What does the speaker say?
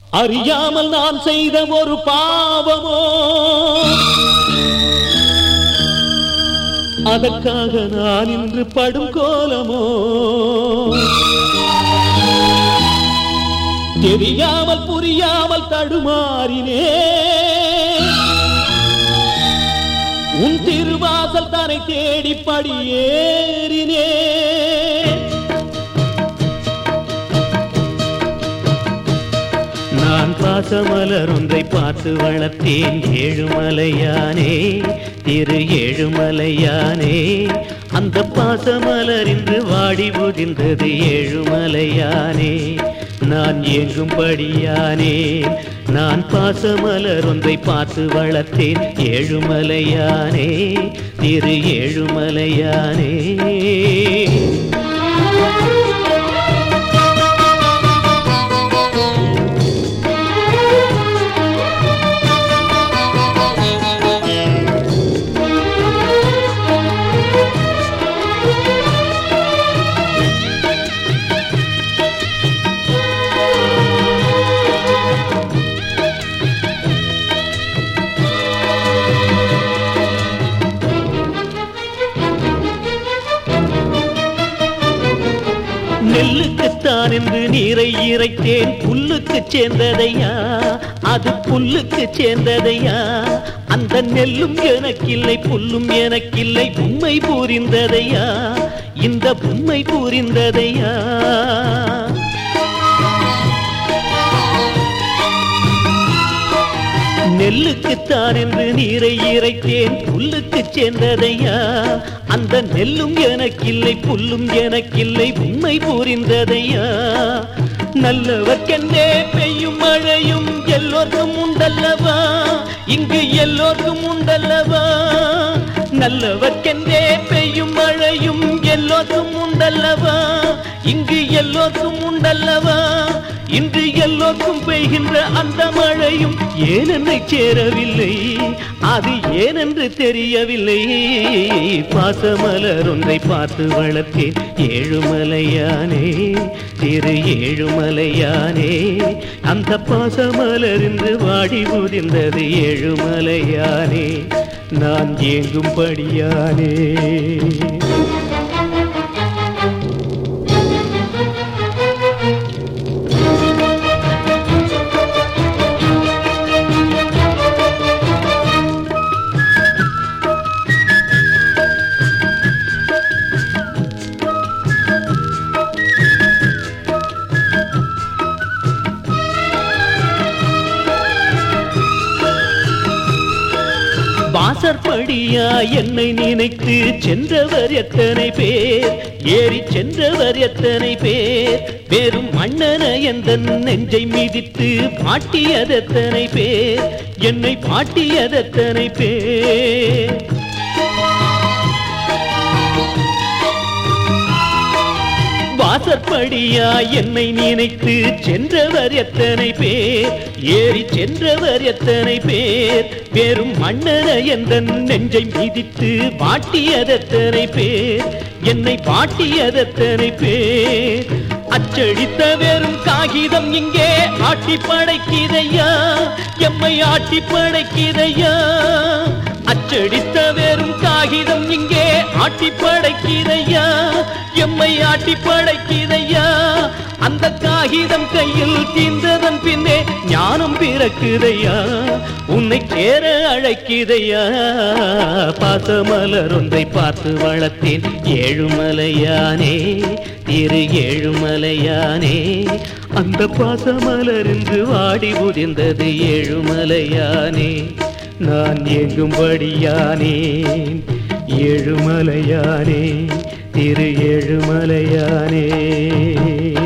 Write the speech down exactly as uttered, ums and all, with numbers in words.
அறியாமல் நான் செய்த ஒரு பாவமோ, அதற்காக நான் இன்று படும் கோலமோ, தெரியாமல் புரியாமல் தடுமாறினே உன் திருவாசல் தன்னை தேடி படியேறினே. நான் பாசமலர் ஒன்றை பார்த்து வளர்த்தேன் ஏழுமலையானே, திரு ஏழுமலையானே. அந்த பாசமலர் இன்று வாடி புதிர்ந்தது ஏழுமலையானே. நான் ஏங்கும்படியானே, நான் பாசமலர் ஒன்றை பார்த்து வளர்த்தேன் ஏழுமலையானே, திரு ஏழுமலையானே. நெல்லுக்குத்தான் என்று நீரை இறைத்தேன், புல்லுக்கு சேர்ந்ததையா அது புல்லுக்கு சேர்ந்ததையா? அந்த நெல்லும் எனக்கில்லை புல்லும் எனக்கில்லை, உண்மை புரிந்ததையா இந்த உண்மை புரிந்ததையா? நெல்லுக்குத்தான் என்று நீரை இறைத்தேன், புல்லுக்கு சேர்ந்ததையா? அந்த நெல்லும் எனக்கில்லை புல்லும் எனக்கில்லை, உண்மை புரிந்ததையா? நல்லவர்க்கென்றே பெய்யும் மழையும் எல்லோருக்கும் உண்டல்லவா, இங்கு எல்லோருக்கும் உண்டல்லவா? நல்லவர்க்கென்றே பெய்யும் மழையும் எல்லோருக்கும் உண்டல்லவா, இங்கு எல்லோருக்கும் உண்டல்லவா? இன்று எல்லோருக்கும் பெய்கின்ற அந்த மழையும் ஏனென்னை சேரவில்லை, அது ஏனென்று தெரியவில்லை. பாசமலர் ஒன்றை பார்த்து வளர்த்தேன் ஏழுமலையானே, திரு ஏழுமலையானே. அந்த பாசமலர் இன்று வாடி புதிர்ந்தது ஏழுமலையானே. நான் ஏங்கும்படியானே. வாசற்படியா என்னை நினைத்து சென்றவர் எத்தனை பேர், ஏறி சென்றவர் எத்தனை பேர்? வெறும் மன்னன எந்த நெஞ்சை மிதித்து பாட்டியதெத்தனை பேர், என்னை பாட்டியதெத்தனை பேர்? வாசற்படியா என்னை நினைத்து சென்றவர் எத்தனை பேர், ஏறி சென்றவர் எத்தனை பேர்? வெறும் மன்னன எந்த நெஞ்சை மிதித்து பாட்டியதெத்தனை பேர், என்னை பாட்டியதெத்தனை பேர்? அச்சடித்த வெறும் காகிதம் இங்கே ஆட்டி படைக்கிதையா, எம்மை ஆட்டி படைக்கிதையா? அச்சடித்த வெறும் காகிதம் இங்கே ஆட்டி படைக்கிதையா, எம்மை ஆட்டி படைக்கிதையா? அந்த காகிதம் கையில் தீர்ந்ததன் பின்னே ஞானம் பிறக்குதையா, உன்னை சேர அழைக்கிதையா? பாசமலர் ஒன்றை பார்த்து வளர்த்தேன் ஏழுமலையானே, திரு ஏழுமலையானே. அந்த பாசமலர் இன்று வாடி புதிர்ந்தது ஏழுமலையானே. நான் ஏங்கும்படியானே ஏழுமலையானே, திரு ஏழுமலையானே.